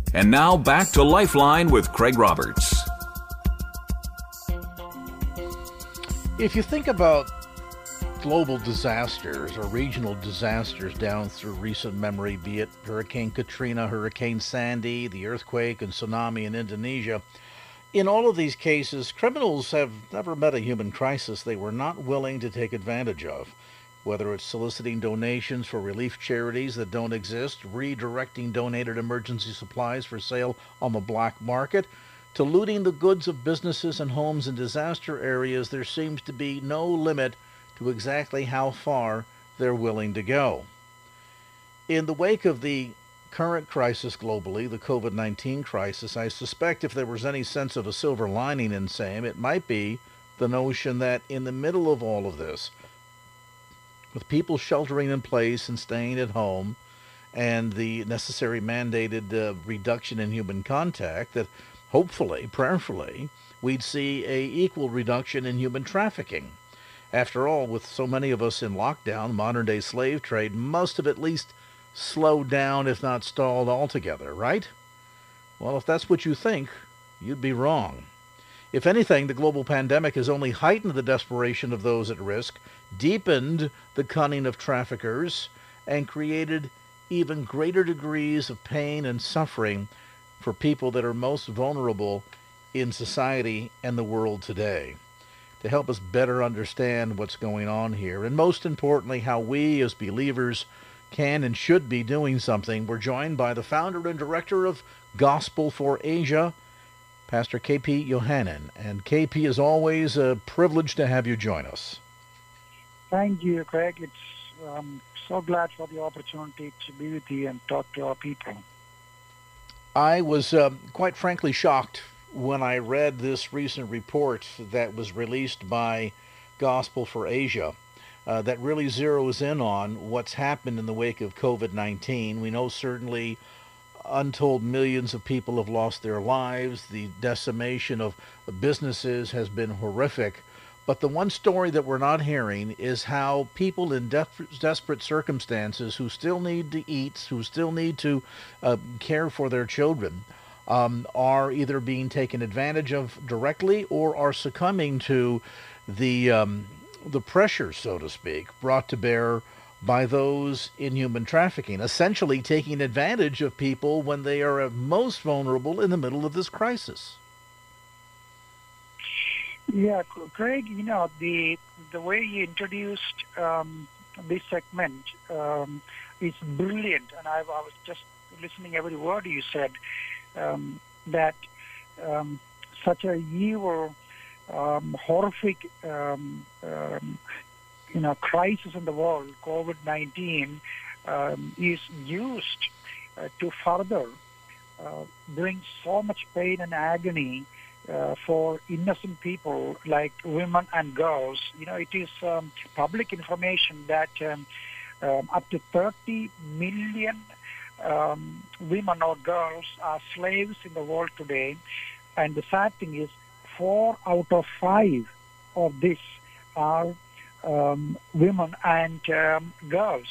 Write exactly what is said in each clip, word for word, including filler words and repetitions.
And now back to Lifeline with Craig Roberts. If you think about global disasters or regional disasters down through recent memory, be it Hurricane Katrina, Hurricane Sandy, the earthquake and tsunami in Indonesia, in all of these cases, criminals have never met a human crisis they were not willing to take advantage of. Whether it's soliciting donations for relief charities that don't exist, redirecting donated emergency supplies for sale on the black market, to looting the goods of businesses and homes in disaster areas, there seems to be no limit to exactly how far they're willing to go. In the wake of the current crisis globally, the COVID nineteen crisis, I suspect if there was any sense of a silver lining in same, it might be the notion that in the middle of all of this, with people sheltering in place and staying at home, and the necessary mandated uh, reduction in human contact, that hopefully, prayerfully, we'd see a equal reduction in human trafficking. After all, with so many of us in lockdown, modern-day slave trade must have at least slowed down, if not stalled altogether, right? Well, if that's what you think, you'd be wrong. If anything, the global pandemic has only heightened the desperation of those at risk, deepened the cunning of traffickers, and created even greater degrees of pain and suffering for people that are most vulnerable in society and the world today. To help us better understand what's going on here, and most importantly, how we as believers can and should be doing something, we're joined by the founder and director of Gospel for Asia, Pastor K P Yohannan. And K P, is always a privilege to have you join us. Thank you, Craig. It's um, so glad for the opportunity to be with you and talk to our people. I was uh, quite frankly shocked when I read this recent report that was released by Gospel for Asia uh, that really zeroes in on what's happened in the wake of COVID nineteen. We know certainly untold millions of people have lost their lives. The decimation of businesses has been horrific. But the one story that we're not hearing is how people in de- desperate circumstances who still need to eat, who still need to uh, care for their children, um, are either being taken advantage of directly or are succumbing to the um, the pressure, so to speak, brought to bear by those in human trafficking, essentially taking advantage of people when they are most vulnerable in the middle of this crisis. Yeah, Craig, you know, the the way you introduced um, this segment um, is brilliant. And I, I was just listening every word you said, um, that um, such a evil, um, horrific, um, um, you know, crisis in the world, COVID nineteen, um, is used uh, to further uh, bring so much pain and agony Uh, for innocent people like women and girls. You know, it is um, public information that um, um, up to thirty million um, women or girls are slaves in the world today. And the sad thing is, four out of five of this are um, women and um, girls.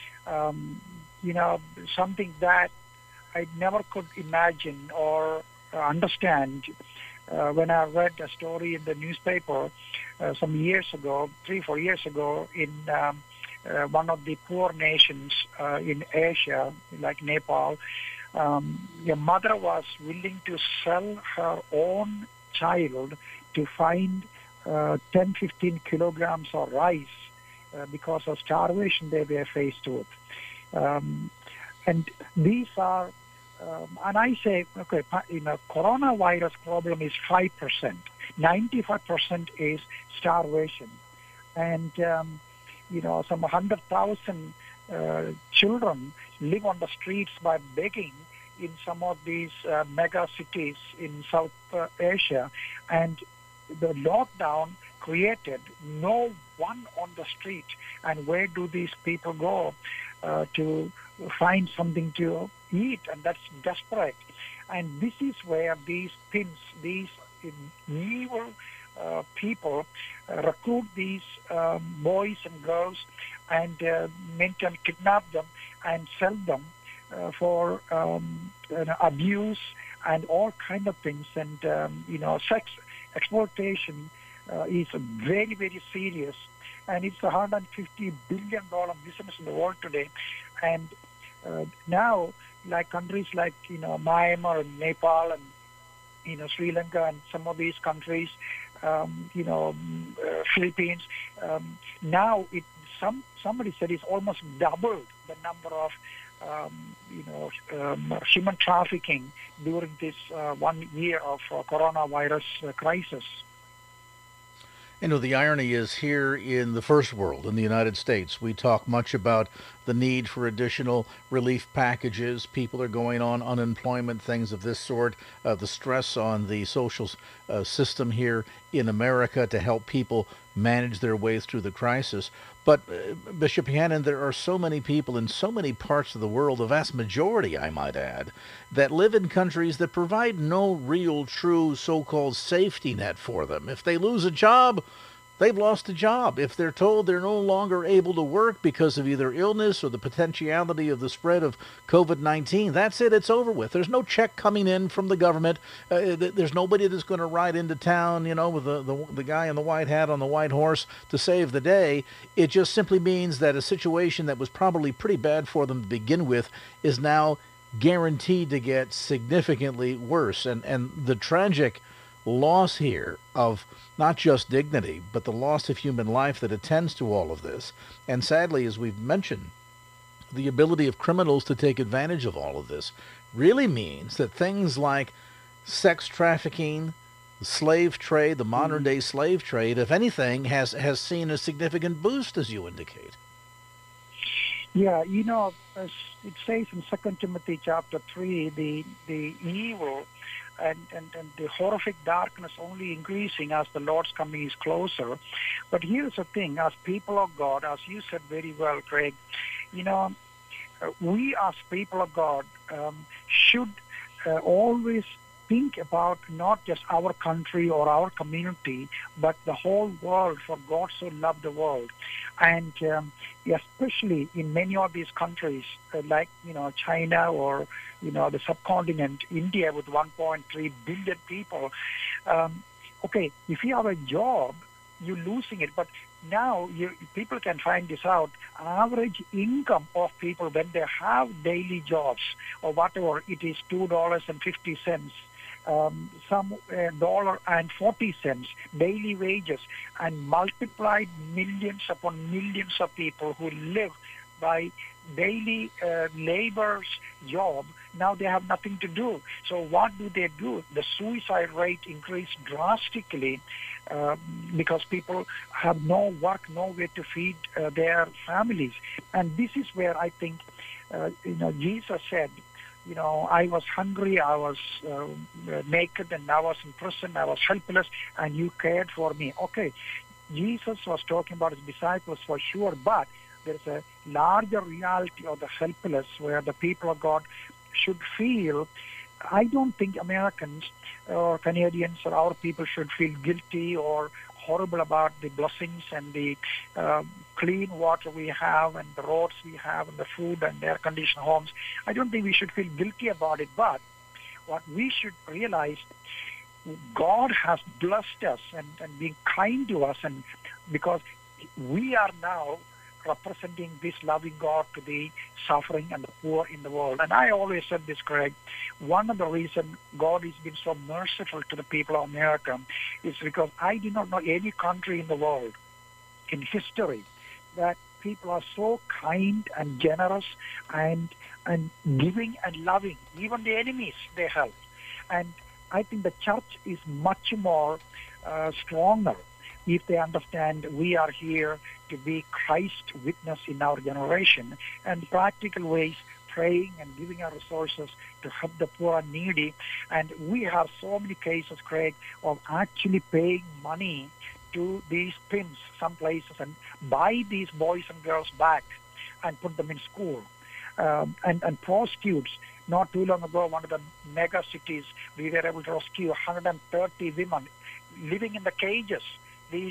Um, you know, something that I never could imagine or understand. Uh, when I read a story in the newspaper uh, some years ago, three, four years ago, in um, uh, one of the poor nations uh, in Asia, like Nepal, um, a mother was willing to sell her own child to find uh, ten, fifteen kilograms of rice uh, because of starvation they were faced with. Um, and these are Um, and I say, okay, you know, coronavirus problem is five percent. ninety-five percent is starvation. And, um, you know, some one hundred thousand uh, children live on the streets by begging in some of these uh, mega cities in South uh, Asia. And the lockdown created no one on the street. And where do these people go uh, to find something to eat? And that's desperate. And this is where these pimps, these evil uh, people uh, recruit these um, boys and girls and uh, men can kidnap them and sell them uh, for um, you know, abuse and all kind of things, and um, you know, sex exploitation uh, is very, very serious, and it's a one hundred fifty billion dollar business in the world today, and uh, now, like countries like you know Myanmar and Nepal and you know Sri Lanka and some of these countries, um, you know uh, Philippines, um, now it some somebody said it's almost doubled the number of um, you know um, human trafficking during this uh, one year of uh, coronavirus uh, crisis. You know, the irony is here in the first world, in the United States, we talk much about the need for additional relief packages. People are going on unemployment, things of this sort, uh, the stress on the social uh, system here in America to help people manage their way through the crisis. But, uh, Bishop Hannon, there are so many people in so many parts of the world, the vast majority, I might add, that live in countries that provide no real, true, so-called safety net for them. If they lose a job, they've lost a job. If they're told they're no longer able to work because of either illness or the potentiality of the spread of COVID nineteen, that's it. It's over with. There's no check coming in from the government. Uh, there's nobody that's going to ride into town, you know, with the, the, the guy in the white hat on the white horse to save the day. It just simply means that a situation that was probably pretty bad for them to begin with is now guaranteed to get significantly worse. And, and the tragic loss here of not just dignity, but the loss of human life that attends to all of this. And sadly, as we've mentioned, the ability of criminals to take advantage of all of this really means that things like sex trafficking, the slave trade, the modern day slave trade, if anything, has, has seen a significant boost, as you indicate. Yeah, you know, as it says in Second Timothy chapter three, the, the evil And, and, and the horrific darkness only increasing as the Lord's coming is closer. But here's the thing, as people of God, as you said very well, Craig, you know, we as people of God um, should uh, always think about not just our country or our community, but the whole world, for God so loved the world. And um, especially in many of these countries, uh, like, you know, China or, you know, the subcontinent, India with one point three billion people. Um, okay, if you have a job, you're losing it. But now you, people can find this out. Average income of people when they have daily jobs or whatever, it is two dollars and fifty cents. Um, some uh, dollar and forty cents daily wages, and multiplied millions upon millions of people who live by daily uh, labor's job. Now they have nothing to do. So what do they do? The suicide rate increased drastically uh, because people have no work, no way to feed uh, their families. And this is where I think, uh, you know, Jesus said, you know, I was hungry, I was uh, naked, and I was in prison, I was helpless, and you cared for me. Okay, Jesus was talking about his disciples for sure, but there's a larger reality of the helpless where the people of God should feel. I don't think Americans or Canadians or our people should feel guilty or horrible about the blessings and the uh, clean water we have and the roads we have and the food and air-conditioned homes. I don't think we should feel guilty about it, but what we should realize, God has blessed us and, and been kind to us, and because we are now representing this loving God to the suffering and the poor in the world. And I always said this, Craig, one of the reasons God has been so merciful to the people of America is because I do not know any country in the world, in history, that people are so kind and generous and and giving and loving. Even the enemies they help. And I think the church is much more uh, stronger if they understand we are here to be Christ witness in our generation, and practical ways, praying and giving our resources to help the poor and needy. And we have so many cases, Craig, of actually paying money to these pimps, some places, and buy these boys and girls back and put them in school. Um, and, and prostitutes. Not too long ago, one of the mega cities, we were able to rescue one hundred thirty women living in the cages. These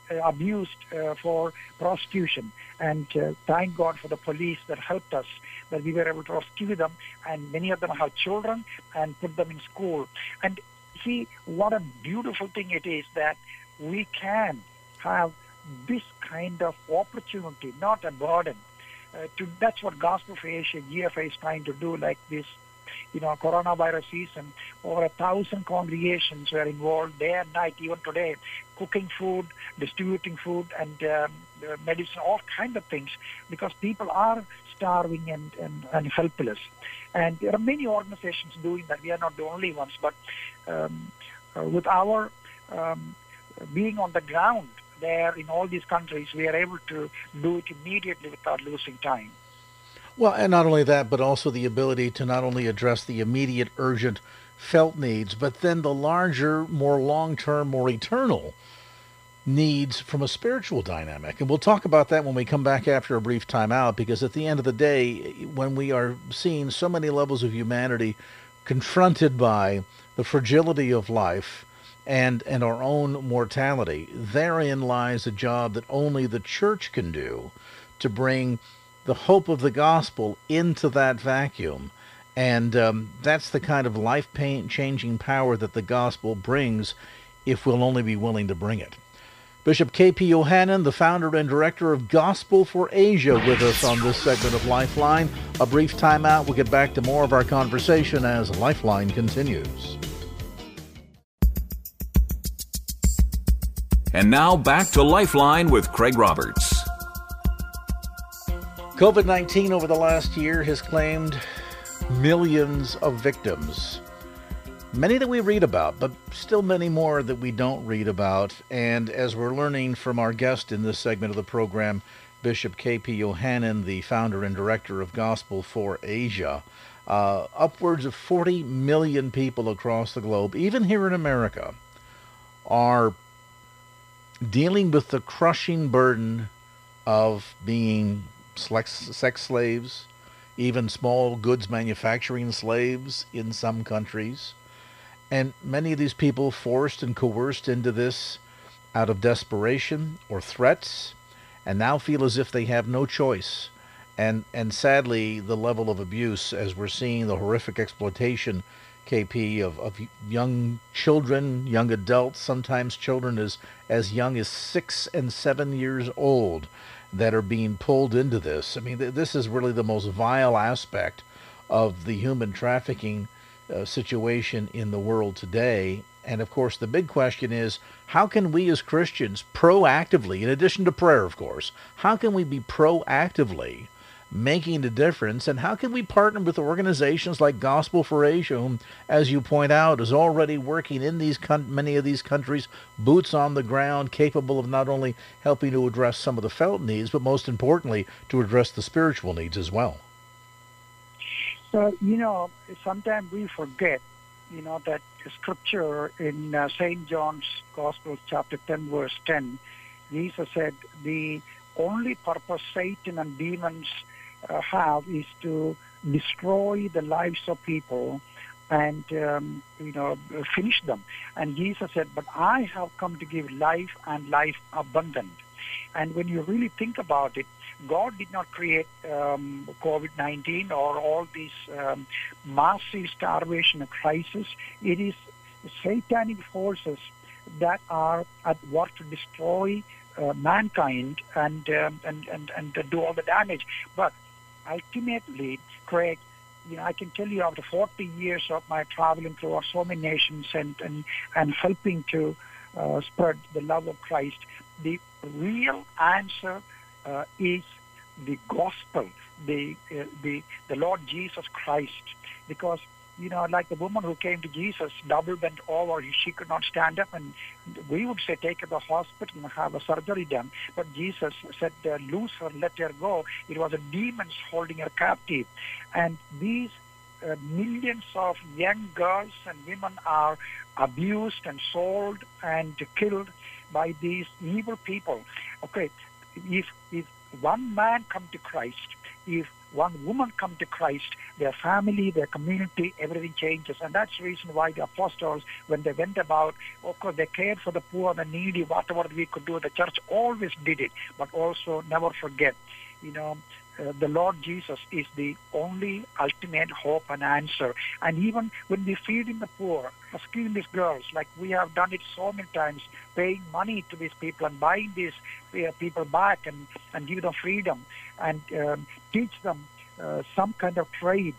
uh, abused uh, for prostitution. And uh, thank God for the police that helped us, that we were able to rescue them. And many of them have children and put them in school. And see, what a beautiful thing it is that we can have this kind of opportunity, not a burden. Uh, to, that's what Gospel for Asia, G F A, is trying to do, like this, you know, coronavirus season. Over a thousand congregations were involved day and night, even today, cooking food, distributing food, and um, medicine, all kinds of things, because people are starving and, and, and helpless. And there are many organizations doing that. We are not the only ones, but um, uh, with our um, being on the ground there in all these countries, we are able to do it immediately without losing time. Well, and not only that, but also the ability to not only address the immediate, urgent, felt needs, but then the larger, more long-term, more eternal needs from a spiritual dynamic. And we'll talk about that when we come back after a brief time out, because at the end of the day, when we are seeing so many levels of humanity confronted by the fragility of life and and our own mortality, therein lies a job that only the church can do to bring the hope of the gospel into that vacuum. And um, that's the kind of life-changing power that the gospel brings, if we'll only be willing to bring it. Bishop K P Yohannan, the founder and director of Gospel for Asia, with us on this segment of Lifeline. A brief timeout. We'll get back to more of our conversation as Lifeline continues. And now back to Lifeline with Craig Roberts. COVID nineteen over the last year has claimed millions of victims. Many that we read about, but still many more that we don't read about. And as we're learning from our guest in this segment of the program, Bishop K P Yohannan, the founder and director of Gospel for Asia, uh, upwards of forty million people across the globe, even here in America, are dealing with the crushing burden of being sex slaves, even small goods manufacturing slaves in some countries. And many of these people forced and coerced into this out of desperation or threats, and now feel as if they have no choice. And and sadly, the level of abuse, as we're seeing the horrific exploitation, K P, of, of young children, young adults, sometimes children as, as young as six and seven years old, that are being pulled into this. I mean, th- this is really the most vile aspect of the human trafficking uh, situation in the world today. And of course, the big question is, how can we as Christians proactively, in addition to prayer, of course, how can we be proactively making a difference, and how can we partner with organizations like Gospel for Asia, whom, as you point out, is already working in these con- many of these countries, boots on the ground, capable of not only helping to address some of the felt needs, but most importantly, to address the spiritual needs as well? So, you know, sometimes we forget, you know, that scripture in uh, Saint John's Gospel, chapter ten, verse ten, Jesus said, the only purpose Satan and demons uh, have is to destroy the lives of people and, um, you know, finish them. And Jesus said, but I have come to give life and life abundant. And when you really think about it, God did not create um, COVID nineteen or all these um, massive starvation and crisis. It is satanic forces that are at work to destroy uh, mankind and, um, and and and do all the damage. But ultimately, Craig, you know, I can tell you after forty years of my traveling through so many nations and and, and helping to uh, spread the love of Christ, the real answer uh, is the gospel, the uh, the the Lord Jesus Christ. Because, you know, like the woman who came to Jesus, double bent over, she could not stand up, and we would say, take her to the hospital and have a surgery done. But Jesus said, uh, loose her, let her go. It was a demons holding her captive. And these uh, millions of young girls and women are abused and sold and killed by these evil people. Okay, if if one man come to Christ, if one woman come to Christ, their family, their community, everything changes. And that's the reason why the apostles, when they went about, of course, they cared for the poor, the needy, whatever we could do. The church always did it, but also never forget, you know, Uh, the Lord Jesus is the only ultimate hope and answer. And even when we feed in the poor, rescuing these girls, like we have done it so many times, paying money to these people and buying these uh, people back and, and give them freedom and um, teach them uh, some kind of trade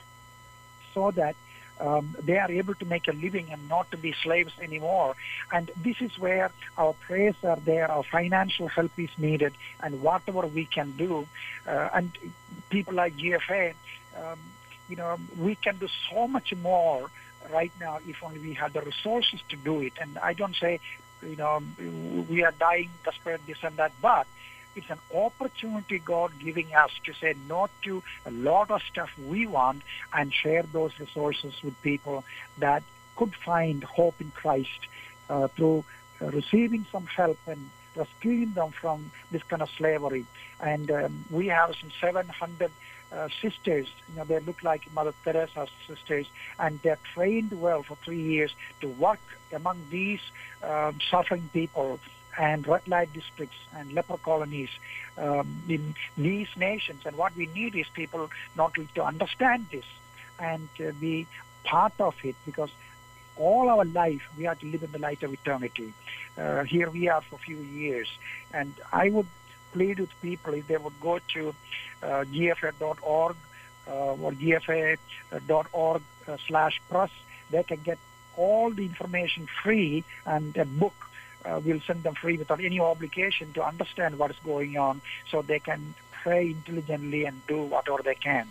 so that Um, they are able to make a living and not to be slaves anymore. And this is where our prayers are there, our financial help is needed, and whatever we can do. Uh, and people like G F A, um, you know, we can do so much more right now if only we had the resources to do it. And I don't say, you know, we are dying, desperate, this and that, but it's an opportunity God giving us to say no to a lot of stuff we want and share those resources with people that could find hope in Christ uh, through uh, receiving some help and rescuing them from this kind of slavery. And um, we have some seven hundred uh, sisters. You know, they look like Mother Teresa's sisters, and they're trained well for three years to work among these um, suffering people and red light districts and leper colonies um, in these nations. And what we need is people not only to understand this and uh, be part of it, because all our life we have to live in the light of eternity. Uh, here we are for a few years. And I would plead with people if they would go to uh, G F A dot org uh, or G F A dot org uh, slash press, they can get all the information free, and a book Uh, we'll send them free without any obligation to understand what is going on, so they can pray intelligently and do whatever they can.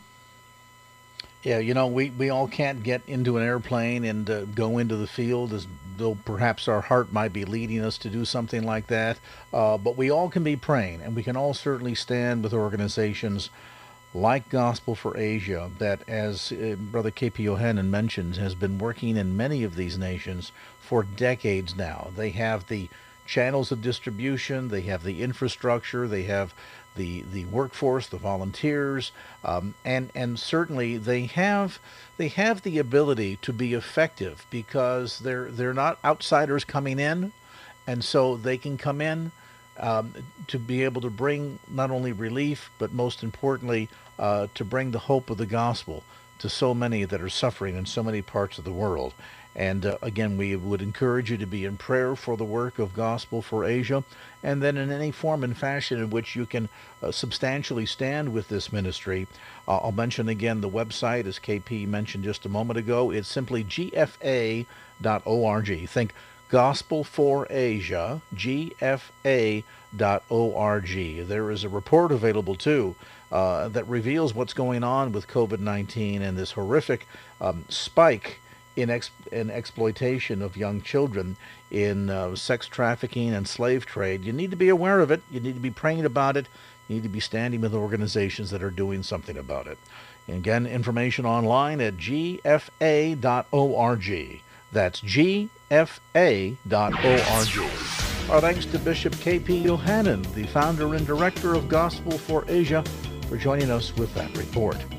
Yeah, you know, we, we all can't get into an airplane and uh, go into the field, as though perhaps our heart might be leading us to do something like that. Uh, but we all can be praying, and we can all certainly stand with organizations like Gospel for Asia that, as uh, Brother K P Yohannan mentioned, has been working in many of these nations for decades now. They have the channels of distribution, they have the infrastructure, they have the, the workforce, the volunteers, um, and, and certainly they have they have the ability to be effective because they're they're not outsiders coming in, and so they can come in um, to be able to bring not only relief, but most importantly, uh, to bring the hope of the gospel to so many that are suffering in so many parts of the world. And uh, again, we would encourage you to be in prayer for the work of Gospel for Asia, and then in any form and fashion in which you can uh, substantially stand with this ministry. Uh, I'll mention again the website, as K P mentioned just a moment ago. It's simply G F A dot org. Think Gospel for Asia, G F A dot org. There is a report available too uh, that reveals what's going on with COVID nineteen and this horrific um, spike in, ex- in exploitation of young children in uh, sex trafficking and slave trade. You need to be aware of it. You need to be praying about it. You need to be standing with organizations that are doing something about it. And again, information online at G F A dot org. That's G F A dot org. Our thanks to Bishop K P Yohannan, the founder and director of Gospel for Asia, for joining us with that report.